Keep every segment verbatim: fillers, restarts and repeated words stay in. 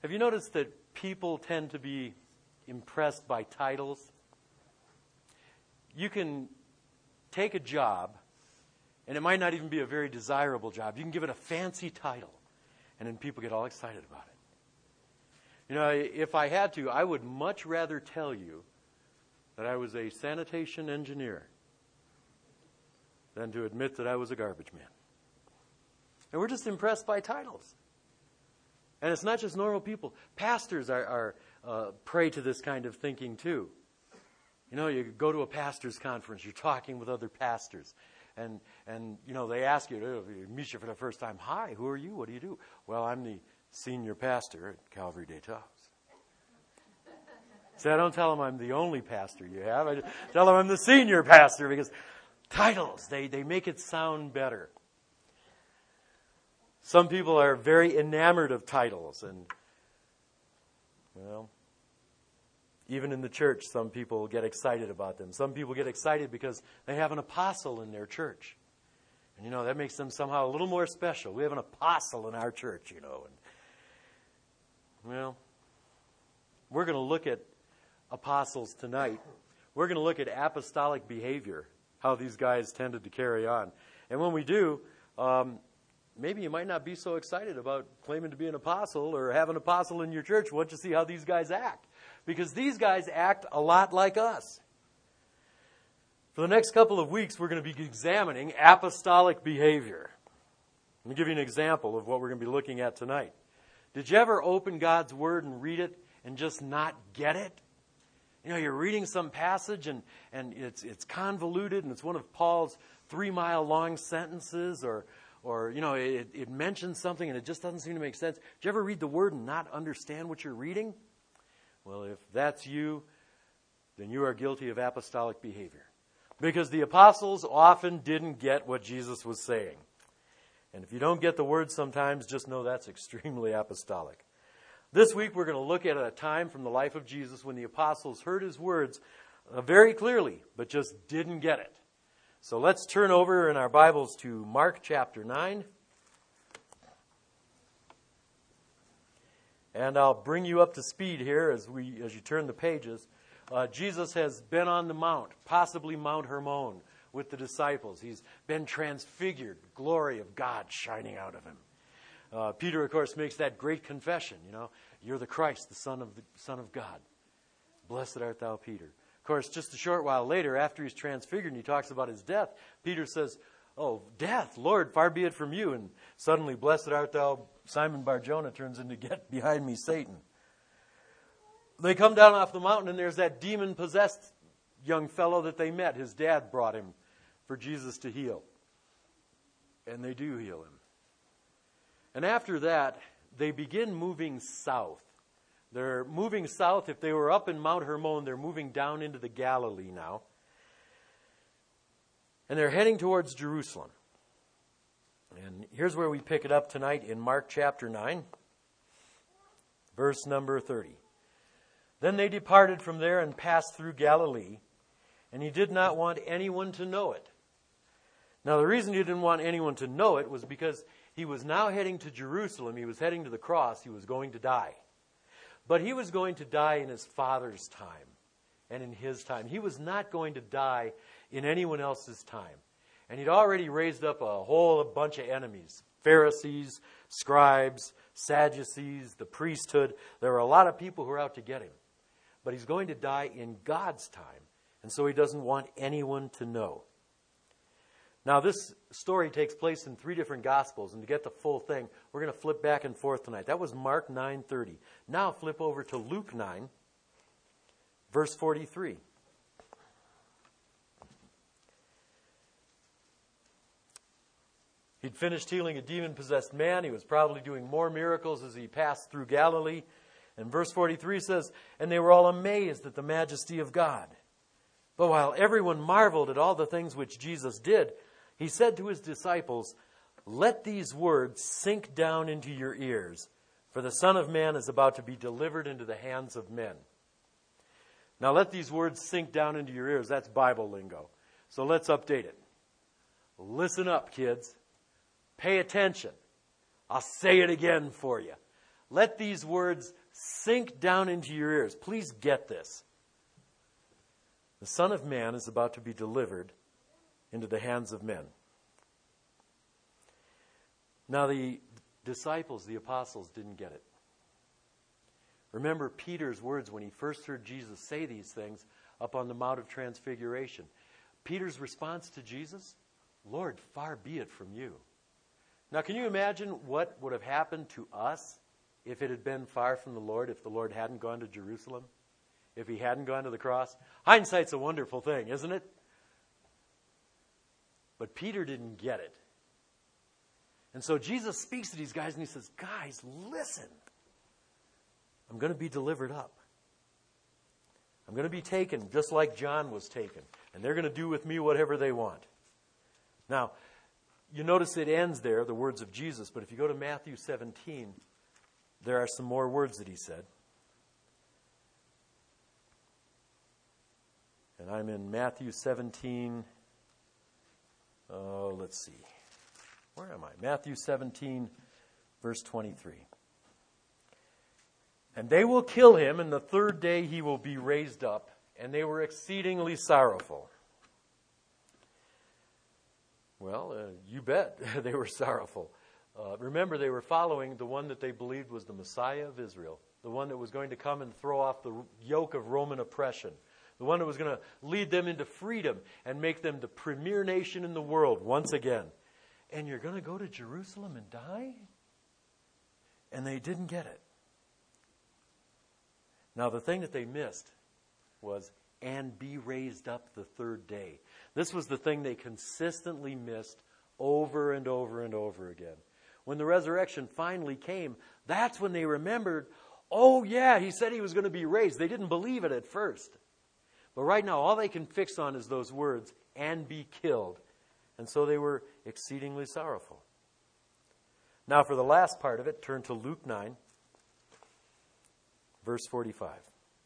Have you noticed that people tend to be impressed by titles? You can take a job, and it might not even be a very desirable job. You can give it a fancy title, and then people get all excited about it. You know, if I had to, I would much rather tell you that I was a sanitation engineer than to admit that I was a garbage man. And we're just impressed by titles. And it's not just normal people. Pastors are, are uh, prey to this kind of thinking too. You know, you go to a pastor's conference, you're talking with other pastors, and, and you know, they ask you, to meet you for the first time, hi, who are you? What do you do? Well, I'm the senior pastor at Calvary Des Taos. See, I don't tell them I'm the only pastor you have. I tell them I'm the senior pastor, because titles, they, they make it sound better. Some people are very enamored of titles, and, well, even in the church, some people get excited about them. Some people get excited because they have an apostle in their church. And, you know, that makes them somehow a little more special. We have an apostle in our church, you know. And, well, we're going to look at apostles tonight. We're going to look at apostolic behavior, how these guys tended to carry on. And when we do, um, maybe you might not be so excited about claiming to be an apostle or have an apostle in your church. Why don't you see how these guys act? Because these guys act a lot like us. For the next couple of weeks, we're going to be examining apostolic behavior. Let me give you an example of what we're going to be looking at tonight. Did you ever open God's Word and read it and just not get it? You know, you're reading some passage and, and it's it's convoluted, and it's one of Paul's three-mile-long sentences, or, or you know, it, it mentions something and it just doesn't seem to make sense. Did you ever read the Word and not understand what you're reading? Well, if that's you, then you are guilty of apostolic behavior. Because the apostles often didn't get what Jesus was saying. And if you don't get the word sometimes, just know that's extremely apostolic. This week we're going to look at a time from the life of Jesus when the apostles heard his words uh, very clearly, but just didn't get it. So let's turn over in our Bibles to Mark chapter nine. And I'll bring you up to speed here as we as you turn the pages. Uh, Jesus has been on the mount, possibly Mount Hermon, with the disciples. He's been transfigured, glory of God shining out of him. Uh, Peter, of course, makes that great confession. You know, you're the Christ, the Son of the Son of God. Blessed art thou, Peter. Of course, just a short while later, after he's transfigured and he talks about his death, Peter says, "Oh, death, Lord, far be it from you." And suddenly, blessed art thou, Simon Bar-Jonah, turns into "Get behind me, Satan." They come down off the mountain, and there's that demon-possessed young fellow that they met. His dad brought him for Jesus to heal. And they do heal him. And after that, they begin moving south. They're moving south. If they were up in Mount Hermon, they're moving down into the Galilee now. And they're heading towards Jerusalem. And here's where we pick it up tonight in Mark chapter nine, verse number thirty. Then they departed from there and passed through Galilee, and he did not want anyone to know it. Now, the reason he didn't want anyone to know it was because he was now heading to Jerusalem. He was heading to the cross. He was going to die. But he was going to die in his Father's time and in his time. He was not going to die in anyone else's time. And he'd already raised up a whole bunch of enemies. Pharisees, scribes, Sadducees, the priesthood. There were a lot of people who were out to get him. But he's going to die in God's time. And so he doesn't want anyone to know. Now, this story takes place in three different Gospels. And to get the full thing, we're going to flip back and forth tonight. That was Mark nine thirty. Now flip over to Luke nine, verse forty-three. He'd finished healing a demon-possessed man. He was probably doing more miracles as he passed through Galilee. And verse forty-three says, "And they were all amazed at the majesty of God. But while everyone marveled at all the things which Jesus did, he said to his disciples, 'Let these words sink down into your ears, for the Son of Man is about to be delivered into the hands of men.'" Now, let these words sink down into your ears. That's Bible lingo. So let's update it. Listen up, kids. Pay attention. I'll say it again for you. Let these words sink down into your ears. Please get this. The Son of Man is about to be delivered into the hands of men. Now the disciples, the apostles, didn't get it. Remember Peter's words when he first heard Jesus say these things up on the Mount of Transfiguration. Peter's response to Jesus, Lord, far be it from you. Now can you imagine what would have happened to us if it had been far from the Lord, if the Lord hadn't gone to Jerusalem, if he hadn't gone to the cross? Hindsight's a wonderful thing, isn't it? But Peter didn't get it. And so Jesus speaks to these guys and he says, guys, listen. I'm going to be delivered up. I'm going to be taken just like John was taken. And they're going to do with me whatever they want. Now, you notice it ends there, the words of Jesus. But if you go to Matthew seventeen, there are some more words that he said. And I'm in Matthew seventeen. Oh, let's see. Where am I? Matthew seventeen, verse twenty-three. And they will kill him, and the third day he will be raised up. And they were exceedingly sorrowful. Well, uh, you bet they were sorrowful. Uh, remember, they were following the one that they believed was the Messiah of Israel, the one that was going to come and throw off the yoke of Roman oppression, the one that was going to lead them into freedom and make them the premier nation in the world once again. And you're going to go to Jerusalem and die? And they didn't get it. Now, the thing that they missed was, and be raised up the third day. This was the thing they consistently missed over and over and over again. When the resurrection finally came, that's when they remembered, oh yeah, he said he was going to be raised. They didn't believe it at first. But right now, all they can fix on is those words, and be killed. And so they were exceedingly sorrowful. Now for the last part of it, turn to Luke nine, verse forty-five.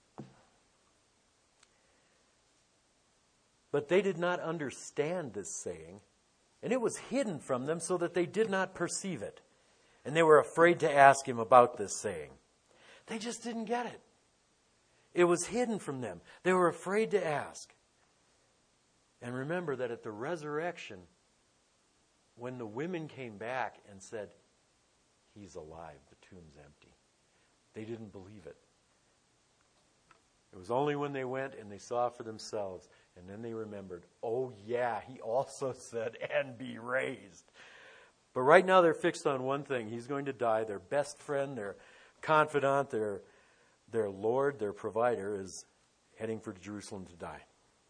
But they did not understand this saying, and it was hidden from them so that they did not perceive it. And they were afraid to ask him about this saying. They just didn't get it. It was hidden from them. They were afraid to ask. And remember that at the resurrection, when the women came back and said, he's alive, the tomb's empty, they didn't believe it. It was only when they went and they saw for themselves, and then they remembered, oh yeah, he also said, and be raised. But right now they're fixed on one thing. He's going to die. Their best friend, their confidant, their, their Lord, their provider is heading for Jerusalem to die.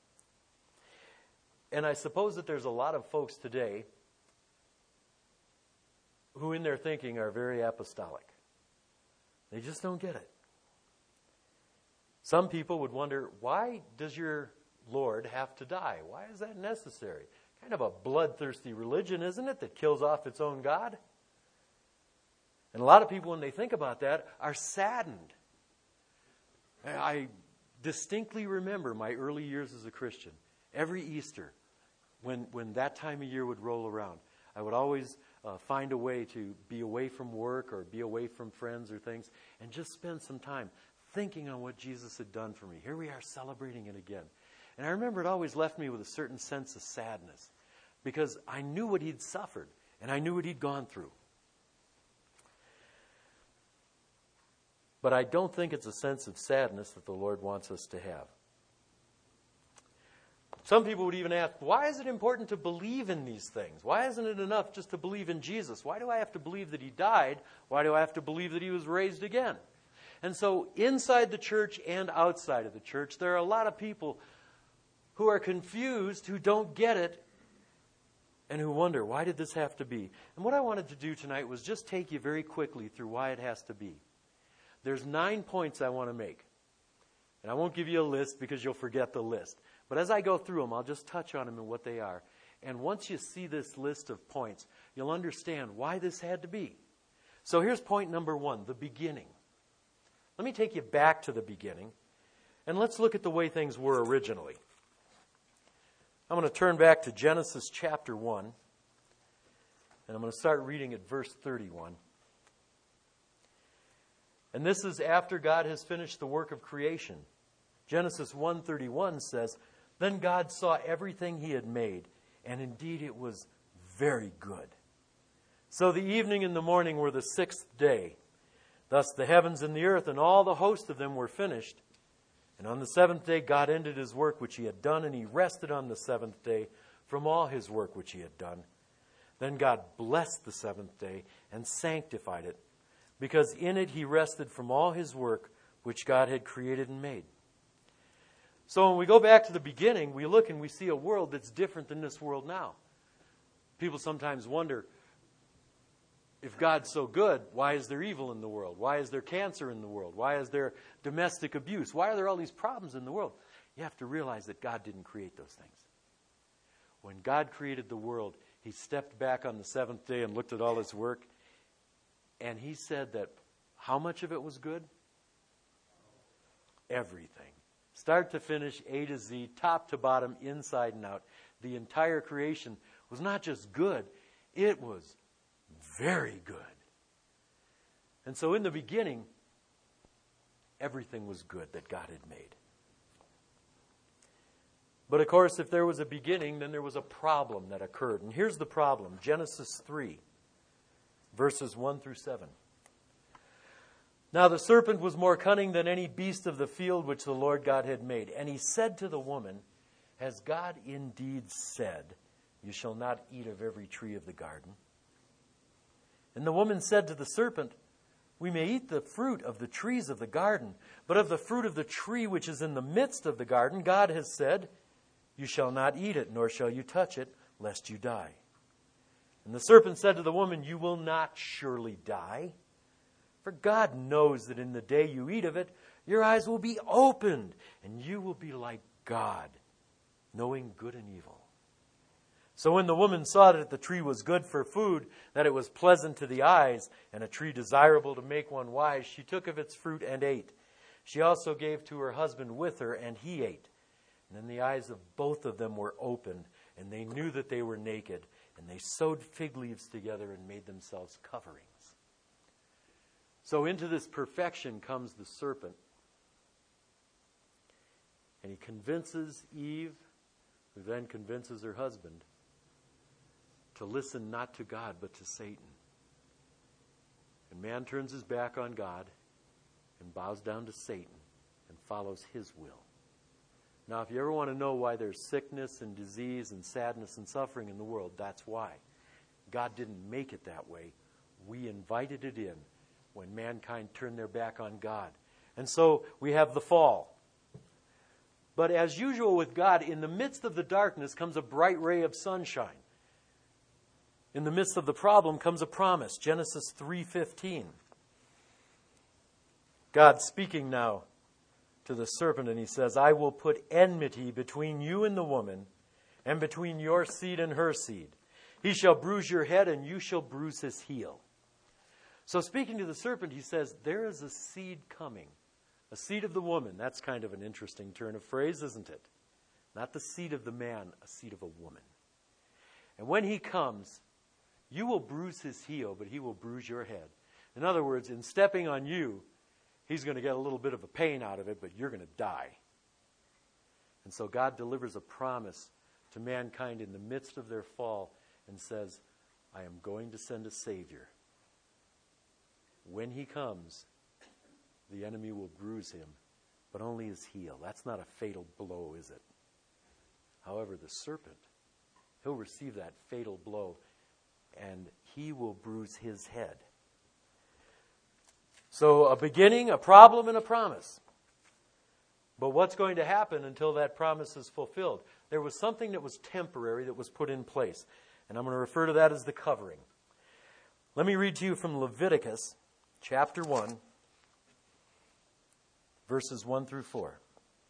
And I suppose that there's a lot of folks today who in their thinking are very apostolic. They just don't get it. Some people would wonder, why does your Lord have to die? Why is that necessary? Kind of a bloodthirsty religion, isn't it, that kills off its own God? And a lot of people, when they think about that, are saddened. I distinctly remember my early years as a Christian. Every Easter, when, when that time of year would roll around, I would always uh, find a way to be away from work or be away from friends or things and just spend some time thinking on what Jesus had done for me. Here we are celebrating it again. And I remember it always left me with a certain sense of sadness because I knew what he'd suffered and I knew what he'd gone through. But I don't think it's a sense of sadness that the Lord wants us to have. Some people would even ask, why is it important to believe in these things? Why isn't it enough just to believe in Jesus? Why do I have to believe that he died? Why do I have to believe that he was raised again? And so inside the church and outside of the church, there are a lot of people who are confused, who don't get it, and who wonder, why did this have to be? And what I wanted to do tonight was just take you very quickly through why it has to be. There's nine points I want to make. And I won't give you a list because you'll forget the list. But as I go through them, I'll just touch on them and what they are. And once you see this list of points, you'll understand why this had to be. So here's point number one, the beginning. Let me take you back to the beginning, and let's look at the way things were originally. I'm going to turn back to Genesis chapter one, and I'm going to start reading at verse thirty-one. And this is after God has finished the work of creation. Genesis one thirty-one says, "Then God saw everything he had made, and indeed it was very good." So the evening and the morning were the sixth day. Thus the heavens and the earth and all the host of them were finished. And on the seventh day God ended his work which he had done, and he rested on the seventh day from all his work which he had done. Then God blessed the seventh day and sanctified it, because in it he rested from all his work which God had created and made. So when we go back to the beginning, we look and we see a world that's different than this world now. People sometimes wonder, if God's so good, why is there evil in the world? Why is there cancer in the world? Why is there domestic abuse? Why are there all these problems in the world? You have to realize that God didn't create those things. When God created the world, he stepped back on the seventh day and looked at all his work, and he said that how much of it was good? Everything. Start to finish, A to Z, top to bottom, inside and out. The entire creation was not just good, it was very good. And so in the beginning, everything was good that God had made. But of course, if there was a beginning, then there was a problem that occurred. And here's the problem. Genesis three, verses one through seven. "Now the serpent was more cunning than any beast of the field which the Lord God had made. And he said to the woman, 'Has God indeed said, you shall not eat of every tree of the garden?' And the woman said to the serpent, 'We may eat the fruit of the trees of the garden, but of the fruit of the tree which is in the midst of the garden, God has said, you shall not eat it, nor shall you touch it, lest you die.' And the serpent said to the woman, 'You will not surely die. For God knows that in the day you eat of it, your eyes will be opened, and you will be like God, knowing good and evil.' So when the woman saw that the tree was good for food, that it was pleasant to the eyes, and a tree desirable to make one wise, she took of its fruit and ate. She also gave to her husband with her, and he ate. And then the eyes of both of them were opened, and they knew that they were naked, and they sewed fig leaves together and made themselves coverings." So into this perfection comes the serpent. And he convinces Eve, who then convinces her husband, to listen not to God, but to Satan. And man turns his back on God and bows down to Satan and follows his will. Now, if you ever want to know why there's sickness and disease and sadness and suffering in the world, that's why. God didn't make it that way. We invited it in when mankind turned their back on God. And so we have the fall. But as usual with God, in the midst of the darkness comes a bright ray of sunshine. In the midst of the problem comes a promise. Genesis three fifteen. God speaking now to the serpent, and he says, "I will put enmity between you and the woman, and between your seed and her seed. He shall bruise your head, and you shall bruise his heel." So speaking to the serpent, he says, there is a seed coming. A seed of the woman. That's kind of an interesting turn of phrase, isn't it? Not the seed of the man, a seed of a woman. And when he comes, you will bruise his heel, but he will bruise your head. In other words, in stepping on you, he's going to get a little bit of a pain out of it, but you're going to die. And so God delivers a promise to mankind in the midst of their fall and says, I am going to send a Savior. When he comes, the enemy will bruise him, but only his heel. That's not a fatal blow, is it? However, the serpent, he'll receive that fatal blow, and he will bruise his head. So a beginning, a problem, and a promise. But what's going to happen until that promise is fulfilled? There was something that was temporary that was put in place. And I'm going to refer to that as the covering. Let me read to you from Leviticus chapter one, verses one through four.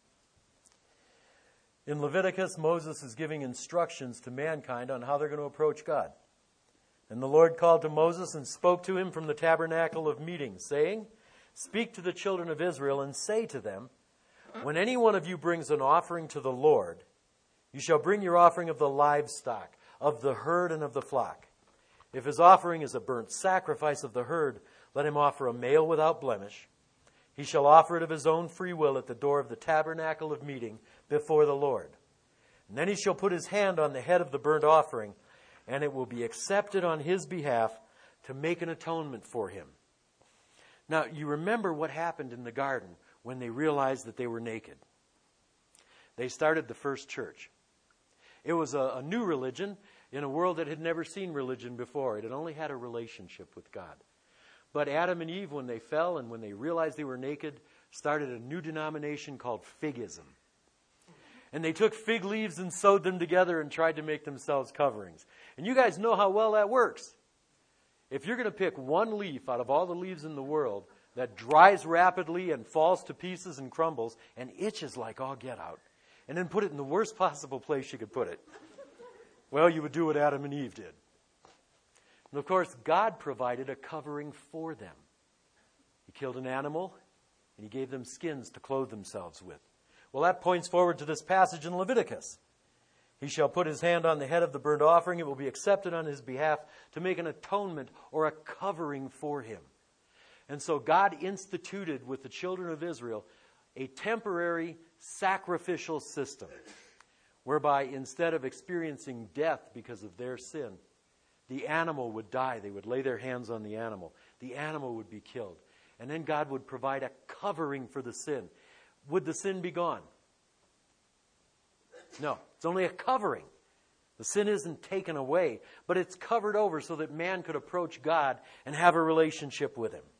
In Leviticus, Moses is giving instructions to mankind on how they're going to approach God. And the Lord called to Moses and spoke to him from the tabernacle of meeting, saying, "Speak to the children of Israel and say to them, when any one of you brings an offering to the Lord, you shall bring your offering of the livestock, of the herd and of the flock. If his offering is a burnt sacrifice of the herd, let him offer a male without blemish. He shall offer it of his own free will at the door of the tabernacle of meeting before the Lord. And then he shall put his hand on the head of the burnt offering, and it will be accepted on his behalf to make an atonement for him. Now, you remember what happened in the garden when they realized that they were naked. They started the first church. It was a, a new religion in a world that had never seen religion before. It had only had a relationship with God. But Adam and Eve, when they fell and when they realized they were naked, started a new denomination called Figism. And they took fig leaves and sewed them together and tried to make themselves coverings. And you guys know how well that works. If you're going to pick one leaf out of all the leaves in the world that dries rapidly and falls to pieces and crumbles and itches like all get out, and then put it in the worst possible place you could put it, well, you would do what Adam and Eve did. And of course, God provided a covering for them. He killed an animal, and he gave them skins to clothe themselves with. Well, that points forward to this passage in Leviticus. He shall put his hand on the head of the burnt offering. It will be accepted on his behalf to make an atonement or a covering for him. And so God instituted with the children of Israel a temporary sacrificial system whereby instead of experiencing death because of their sin, the animal would die. They would lay their hands on the animal. The animal would be killed. And then God would provide a covering for the sin. Would the sin be gone? No, it's only a covering. The sin isn't taken away, but it's covered over so that man could approach God and have a relationship with him.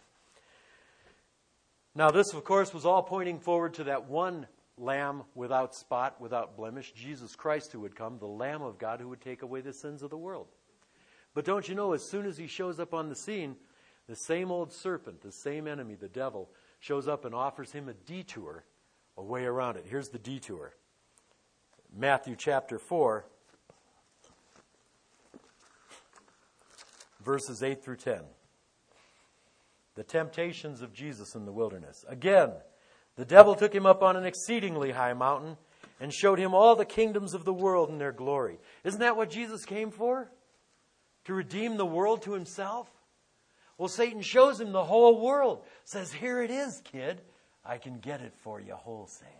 Now, this, of course, was all pointing forward to that one Lamb without spot, without blemish, Jesus Christ who would come, the Lamb of God who would take away the sins of the world. But don't you know, as soon as he shows up on the scene, the same old serpent, the same enemy, the devil, shows up and offers him a detour, a way around it. Here's the detour. Matthew chapter four, verses eight through ten. The temptations of Jesus in the wilderness. Again, the devil took him up on an exceedingly high mountain and showed him all the kingdoms of the world in their glory. Isn't that what Jesus came for? To redeem the world to himself? Well, Satan shows him the whole world. Says, here it is, kid. I can get it for you wholesale.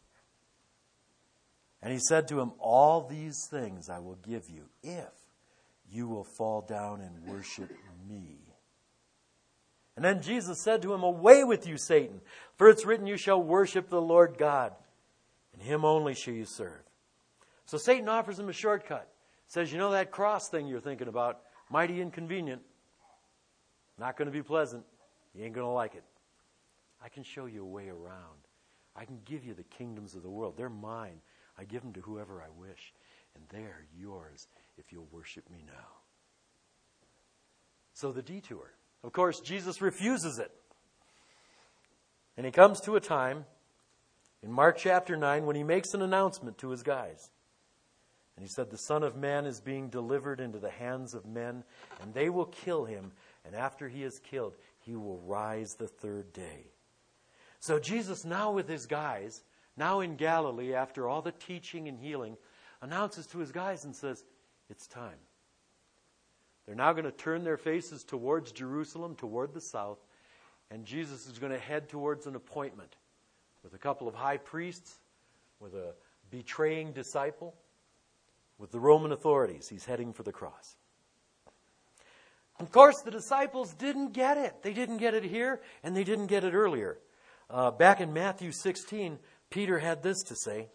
And he said to him, all these things I will give you if you will fall down and worship me. And then Jesus said to him, away with you, Satan, for it's written, you shall worship the Lord God, and him only shall you serve. So Satan offers him a shortcut. Says, you know that cross thing you're thinking about, mighty inconvenient, not going to be pleasant, you ain't going to like it. I can show you a way around. I can give you the kingdoms of the world. They're mine. I give them to whoever I wish, and they're yours if you'll worship me now. So the detour. Of course, Jesus refuses it. And he comes to a time in Mark chapter nine when he makes an announcement to his guys. And he said, the Son of Man is being delivered into the hands of men, and they will kill him, and after he is killed, he will rise the third day. So Jesus, now with his guys, now in Galilee, after all the teaching and healing, announces to his guys and says, it's time. They're now going to turn their faces towards Jerusalem, toward the south, and Jesus is going to head towards an appointment with a couple of high priests, with a betraying disciple, with the Roman authorities. He's heading for the cross. Of course, the disciples didn't get it. They didn't get it here, and they didn't get it earlier. Uh, back in Matthew sixteen, Peter had this to say.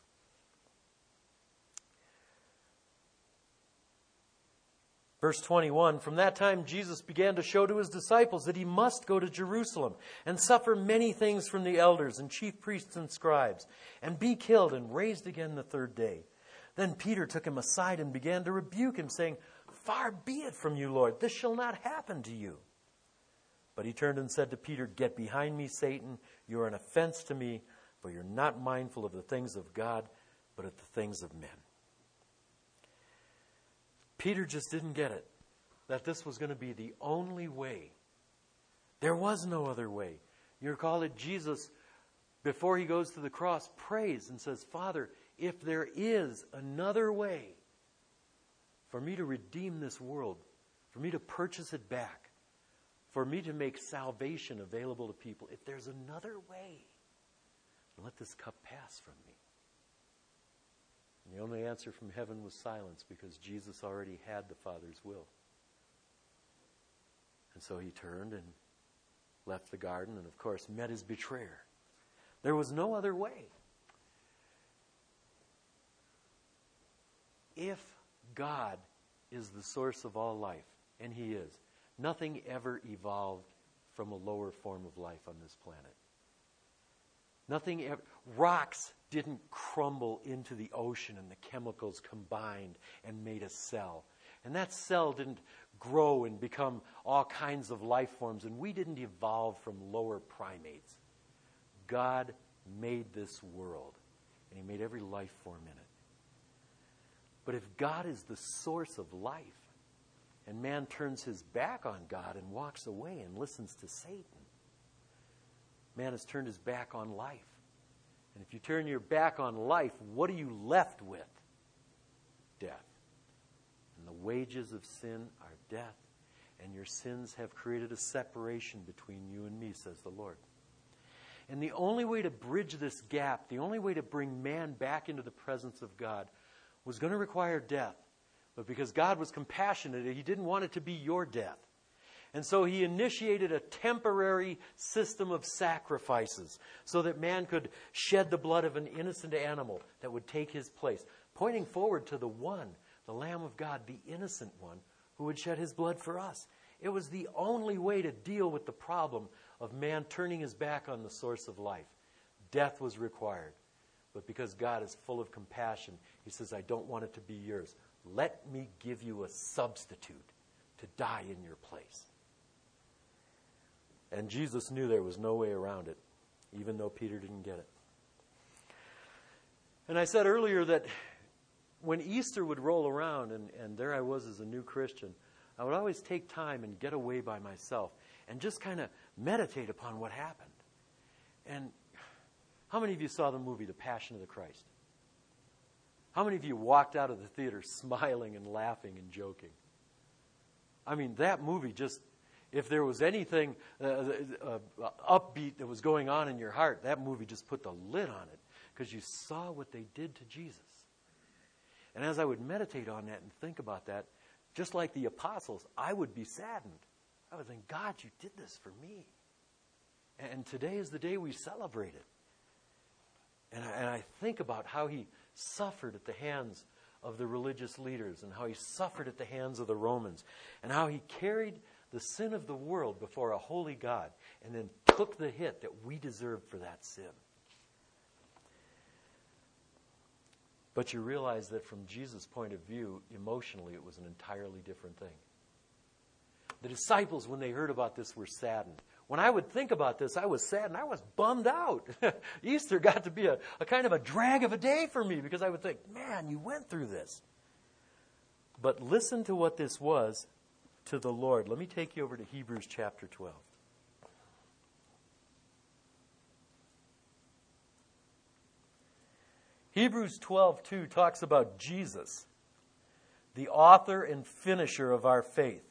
Verse twenty-one, from that time Jesus began to show to his disciples that he must go to Jerusalem and suffer many things from the elders and chief priests and scribes, and be killed and raised again the third day. Then Peter took him aside and began to rebuke him, saying, far be it from you, Lord, this shall not happen to you. But he turned and said to Peter, get behind me, Satan. You are an offense to me, for you're not mindful of the things of God, but of the things of men. Peter just didn't get it, that this was going to be the only way. There was no other way. You recall that Jesus, before he goes to the cross, prays and says, Father, if there is another way for me to redeem this world, for me to purchase it back, for me to make salvation available to people, if there's another way, let this cup pass from me. And the only answer from heaven was silence, because Jesus already had the Father's will. And so he turned and left the garden and, of course, met his betrayer. There was no other way. If God is the source of all life, and he is, nothing ever evolved from a lower form of life on this planet. Nothing ever, rocks didn't crumble into the ocean and the chemicals combined and made a cell. And that cell didn't grow and become all kinds of life forms, and we didn't evolve from lower primates. God made this world, and he made every life form in it. But if God is the source of life, and man turns his back on God and walks away and listens to Satan, man has turned his back on life. And if you turn your back on life, what are you left with? Death. And the wages of sin are death. And your sins have created a separation between you and me, says the Lord. And the only way to bridge this gap, the only way to bring man back into the presence of God, was going to require death. But because God was compassionate, he didn't want it to be your death. And so he initiated a temporary system of sacrifices so that man could shed the blood of an innocent animal that would take his place, pointing forward to the one, the Lamb of God, the innocent one, who would shed his blood for us. It was the only way to deal with the problem of man turning his back on the source of life. Death was required. But because God is full of compassion, he says, I don't want it to be yours. Let me give you a substitute to die in your place. And Jesus knew there was no way around it, even though Peter didn't get it. And I said earlier that when Easter would roll around, and, and there I was as a new Christian, I would always take time and get away by myself and just kind of meditate upon what happened. And how many of you saw the movie The Passion of the Christ? How many of you walked out of the theater smiling and laughing and joking? I mean, that movie just, if there was anything uh, uh, uh, upbeat that was going on in your heart, that movie just put the lid on it, because you saw what they did to Jesus. And as I would meditate on that and think about that, just like the apostles, I would be saddened. I would think, God, you did this for me. And today is the day we celebrate it. And I, and I think about how he suffered at the hands of the religious leaders, and how he suffered at the hands of the Romans, and how he carried the sin of the world before a holy God, and then took the hit that we deserved for that sin. But you realize that from Jesus' point of view, emotionally, it was an entirely different thing. The disciples, when they heard about this, were saddened. When I would think about this, I was sad and I was bummed out. Easter got to be a, a kind of a drag of a day for me, because I would think, man, you went through this. But listen to what this was to the Lord. Let me take you over to Hebrews chapter twelve. Hebrews twelve two talks about Jesus, the author and finisher of our faith,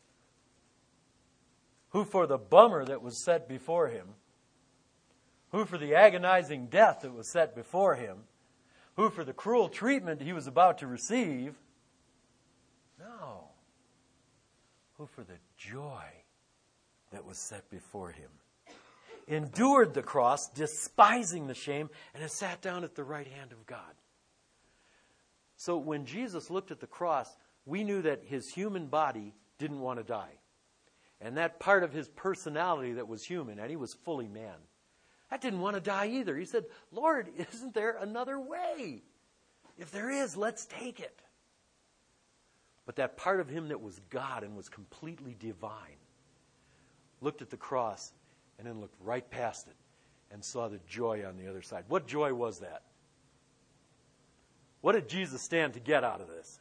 who for the bummer that was set before him, who for the agonizing death that was set before him, who for the cruel treatment he was about to receive, no, who for the joy that was set before him, endured the cross, despising the shame, and has sat down at the right hand of God. So when Jesus looked at the cross, we knew that his human body didn't want to die. And that part of his personality that was human, and he was fully man, that didn't want to die either. He said, Lord, isn't there another way? If there is, let's take it. But that part of him that was God and was completely divine looked at the cross and then looked right past it and saw the joy on the other side. What joy was that? What did Jesus stand to get out of this?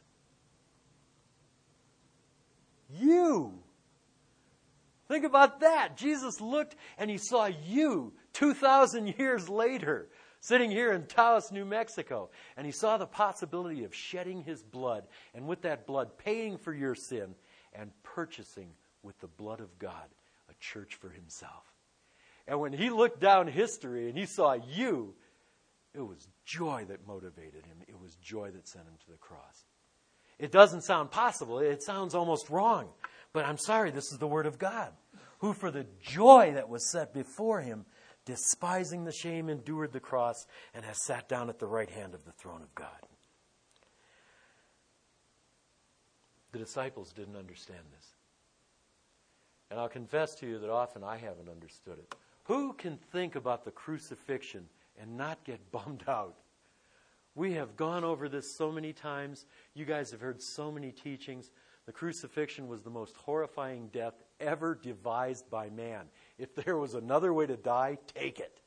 You. Think about that. Jesus looked and he saw you two thousand years later, sitting here in Taos, New Mexico. And he saw the possibility of shedding his blood, and with that blood paying for your sin and purchasing with the blood of God church for himself. And when he looked down history and he saw you, it was joy that motivated him. It was joy that sent him to the cross. It doesn't sound possible. It sounds almost wrong. But I'm sorry, this is the Word of God. Who for the joy that was set before him, despising the shame, endured the cross, and has sat down at the right hand of the throne of God. The disciples didn't understand this. And I'll confess to you that often I haven't understood it. Who can think about the crucifixion and not get bummed out? We have gone over this so many times. You guys have heard so many teachings. The crucifixion was the most horrifying death ever devised by man. If there was another way to die, take it.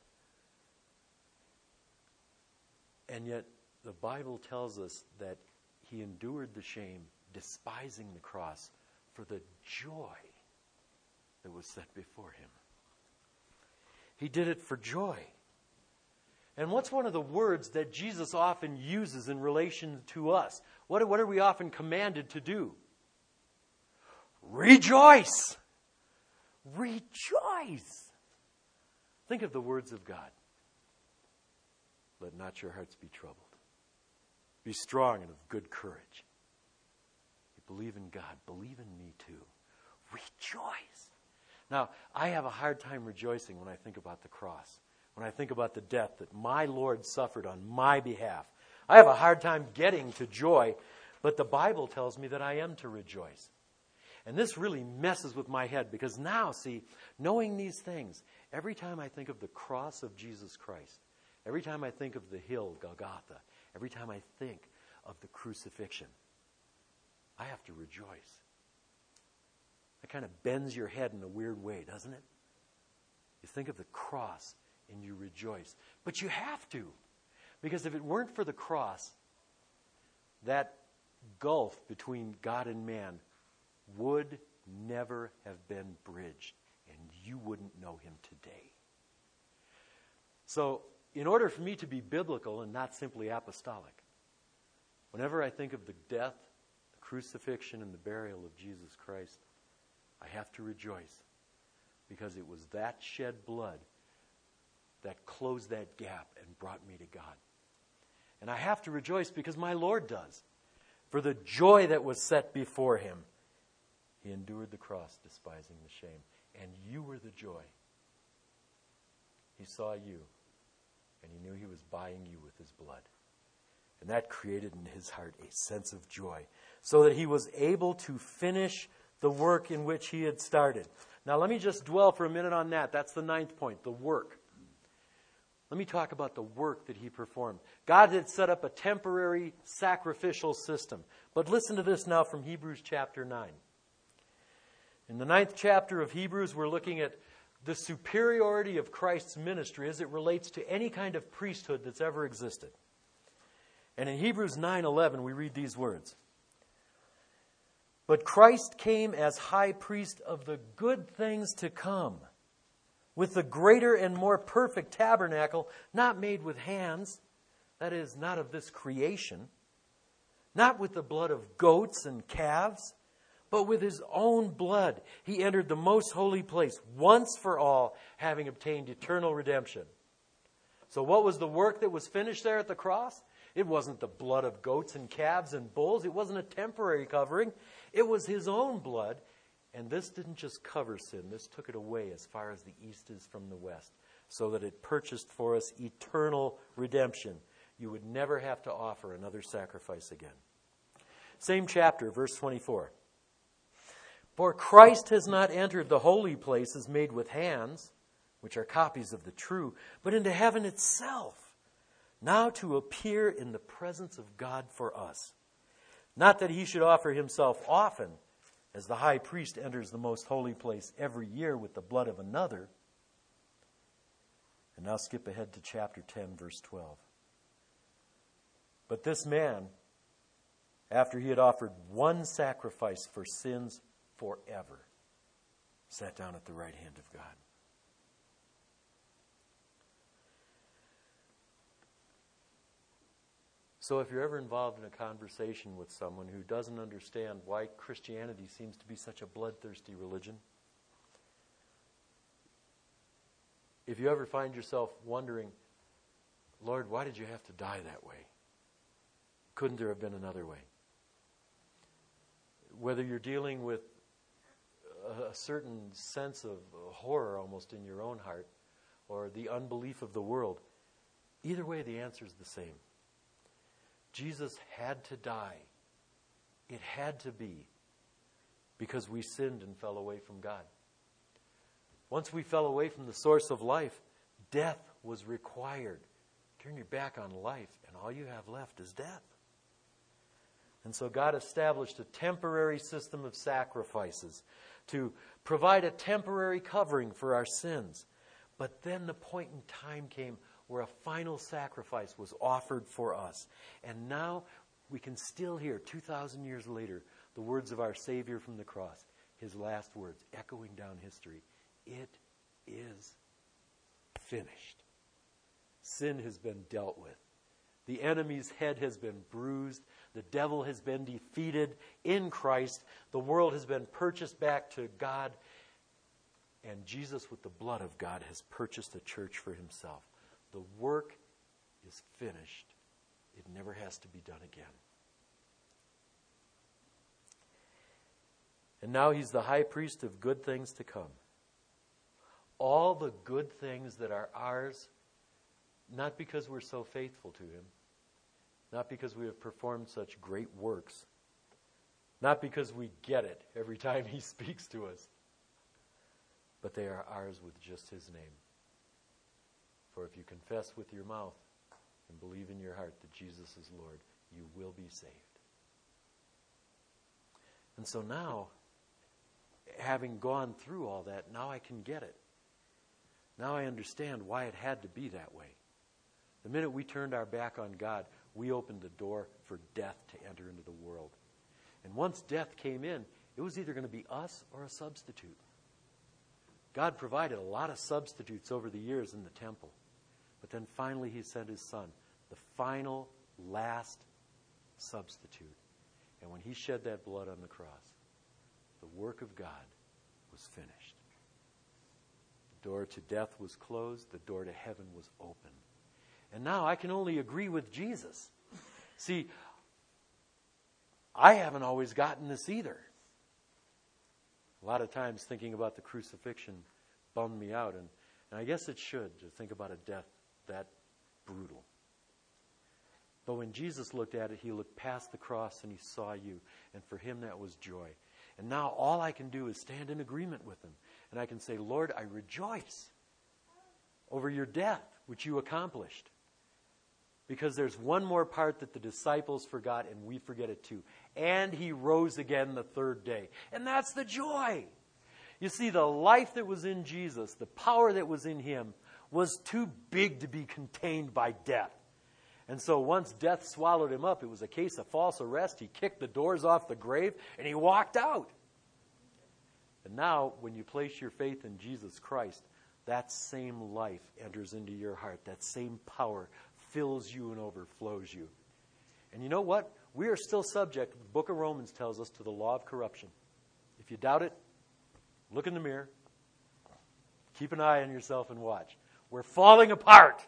And yet, the Bible tells us that he endured the shame, despising the cross, for the joy that was set before him. He did it for joy. And what's one of the words that Jesus often uses in relation to us? What, what are we often commanded to do? Rejoice! Rejoice! Think of the words of God. Let not your hearts be troubled. Be strong and of good courage. You believe in God. Believe in me too. Rejoice! Now, I have a hard time rejoicing when I think about the cross. When I think about the death that my Lord suffered on my behalf. I have a hard time getting to joy, but the Bible tells me that I am to rejoice. And this really messes with my head because now, see, knowing these things, every time I think of the cross of Jesus Christ, every time I think of the hill, Golgotha, every time I think of the crucifixion, I have to rejoice. That kind of bends your head in a weird way, doesn't it? You think of the cross and you rejoice. But you have to. Because if it weren't for the cross, that gulf between God and man would never have been bridged, and you wouldn't know him today. So, in order for me to be biblical and not simply apostolic, whenever I think of the death, the crucifixion, and the burial of Jesus Christ, I have to rejoice, because it was that shed blood that closed that gap and brought me to God. And I have to rejoice because my Lord does. For the joy that was set before him, he endured the cross, despising the shame. And you were the joy. He saw you, and he knew he was buying you with his blood. And that created in his heart a sense of joy, so that he was able to finish the work in which he had started. Now let me just dwell for a minute on that. That's the ninth point, the work. Let me talk about the work that he performed. God had set up a temporary sacrificial system. But listen to this now from Hebrews chapter nine. In the ninth chapter of Hebrews, we're looking at the superiority of Christ's ministry as it relates to any kind of priesthood that's ever existed. And in Hebrews nine eleven, we read these words. But Christ came as high priest of the good things to come, with the greater and more perfect tabernacle, not made with hands, that is, not of this creation, not with the blood of goats and calves, but with his own blood. He entered the most holy place once for all, having obtained eternal redemption. So what was the work that was finished there at the cross? It wasn't the blood of goats and calves and bulls. It wasn't a temporary covering. It was his own blood. And this didn't just cover sin. This took it away as far as the east is from the west, so that it purchased for us eternal redemption. You would never have to offer another sacrifice again. Same chapter, verse twenty-four. For Christ has not entered the holy places made with hands, which are copies of the true, but into heaven itself, now to appear in the presence of God for us. Not that he should offer himself often, as the high priest enters the most holy place every year with the blood of another. And now skip ahead to chapter ten, verse twelve. But this man, after he had offered one sacrifice for sins forever, sat down at the right hand of God. So if you're ever involved in a conversation with someone who doesn't understand why Christianity seems to be such a bloodthirsty religion, If you ever find yourself wondering, Lord, why did you have to die that way? Couldn't there have been another way? Whether you're dealing with a, a certain sense of horror almost in your own heart, or the unbelief of the world, either way the answer is the same. Jesus had to die. It had to be because we sinned and fell away from God. Once we fell away from the source of life, death was required. Turn your back on life, and all you have left is death. And so God established a temporary system of sacrifices to provide a temporary covering for our sins. But then the point in time came where a final sacrifice was offered for us. And now we can still hear, two thousand years later, the words of our Savior from the cross, his last words, echoing down history. It is finished. Sin has been dealt with. The enemy's head has been bruised. The devil has been defeated in Christ. The world has been purchased back to God. And Jesus, with the blood of God, has purchased a church for himself. The work is finished. It never has to be done again. And now he's the high priest of good things to come. All the good things that are ours, not because we're so faithful to him, not because we have performed such great works, not because we get it every time he speaks to us, but they are ours with just his name. For if you confess with your mouth and believe in your heart that Jesus is Lord, you will be saved. And so now, having gone through all that, now I can get it. Now I understand why it had to be that way. The minute we turned our back on God, we opened the door for death to enter into the world. And once death came in, it was either going to be us or a substitute. God provided a lot of substitutes over the years in the temple. But then finally he sent his son, the final, last substitute. And when he shed that blood on the cross, the work of God was finished. The door to death was closed. The door to heaven was open. And now I can only agree with Jesus. See, I haven't always gotten this either. A lot of times thinking about the crucifixion bummed me out, and, and I guess it should, to think about a death that brutal. But when Jesus looked at it, he looked past the cross and he saw you, and for him that was joy. And now all I can do is stand in agreement with him, and I can say, Lord, I rejoice over your death, which you accomplished. Because there's one more part that the disciples forgot, and we forget it too. And he rose again the third day. And that's the joy. You see, the life that was in Jesus, the power that was in him, was too big to be contained by death. And so once death swallowed him up, it was a case of false arrest. He kicked the doors off the grave, and he walked out. And now, when you place your faith in Jesus Christ, that same life enters into your heart. That same power fills you and overflows you. And you know what? We are still subject, the book of Romans tells us, to the law of corruption. If you doubt it, look in the mirror. Keep an eye on yourself and watch. We're falling apart.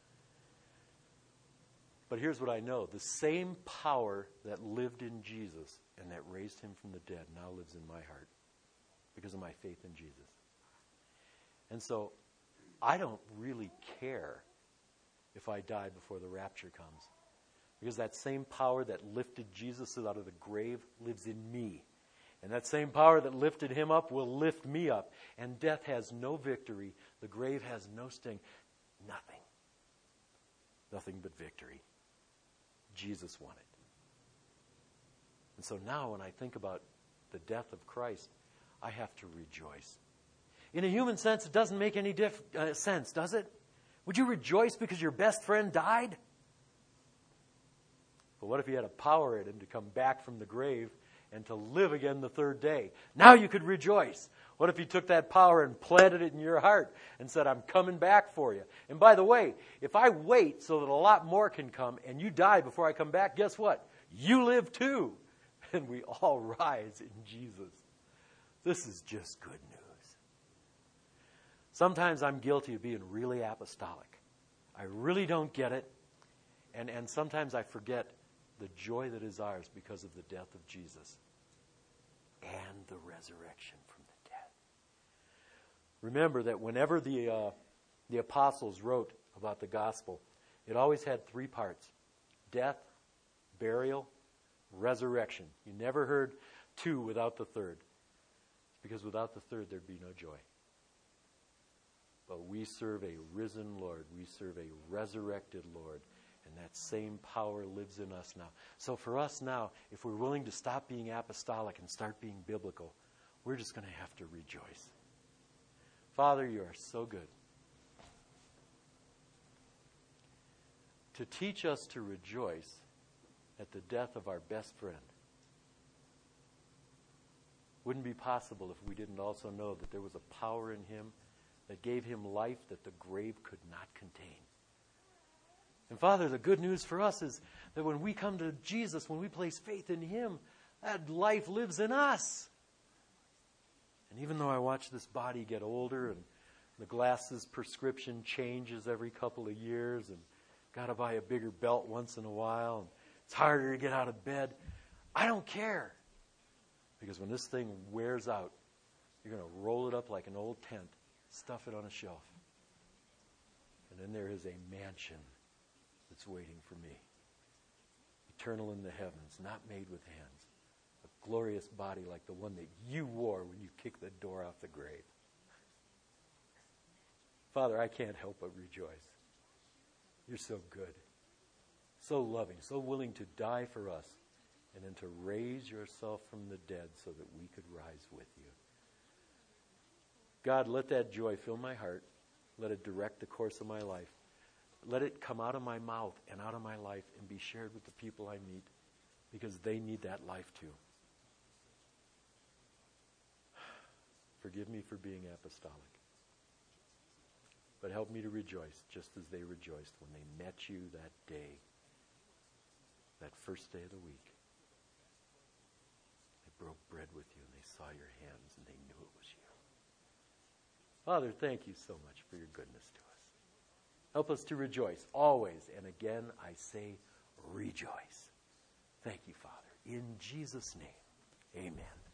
But here's what I know. The same power that lived in Jesus and that raised him from the dead now lives in my heart because of my faith in Jesus. And so I don't really care if I die before the rapture comes, because that same power that lifted Jesus out of the grave lives in me. And that same power that lifted him up will lift me up. And death has no victory. The grave has no sting. Nothing. Nothing but victory. Jesus won it. And so now when I think about the death of Christ, I have to rejoice. In a human sense, it doesn't make any diff- uh, sense, does it? Would you rejoice because your best friend died? But what if he had a power in him to come back from the grave and to live again the third day? Now you could rejoice. What if he took that power and planted it in your heart and said, I'm coming back for you? And by the way, if I wait so that a lot more can come and you die before I come back, guess what? You live too. And we all rise in Jesus. This is just good news. Sometimes I'm guilty of being really apostolic. I really don't get it. And, and sometimes I forget the joy that is ours because of the death of Jesus and the resurrection from the dead. Remember that whenever the, uh, the apostles wrote about the gospel, it always had three parts: death, burial, resurrection. You never heard two without the third. Because without the third, there'd be no joy. But we serve a risen Lord. We serve a resurrected Lord. And that same power lives in us now. So for us now, if we're willing to stop being apostolic and start being biblical, we're just going to have to rejoice. Father, you are so good. To teach us to rejoice at the death of our best friend wouldn't be possible if we didn't also know that there was a power in him that gave him life that the grave could not contain. And Father, the good news for us is that when we come to Jesus, when we place faith in him, that life lives in us. And even though I watch this body get older and the glasses prescription changes every couple of years and got to buy a bigger belt once in a while and it's harder to get out of bed, I don't care. Because when this thing wears out, you're going to roll it up like an old tent, stuff it on a shelf. And then there is a mansion that's waiting for me. Eternal in the heavens, not made with hands. A glorious body like the one that you wore when you kicked the door off the grave. Father, I can't help but rejoice. You're so good, so loving, so willing to die for us, and then to raise yourself from the dead so that we could rise with you. God, let that joy fill my heart. Let it direct the course of my life. Let it come out of my mouth and out of my life and be shared with the people I meet, because they need that life too. Forgive me for being apostolic. But help me to rejoice just as they rejoiced when they met you that day, that first day of the week. They broke bread with you and they saw your hands and they knew it was you. Father, thank you so much for your goodness to us. Help us to rejoice always. And again, I say rejoice. Thank you, Father. In Jesus' name, amen.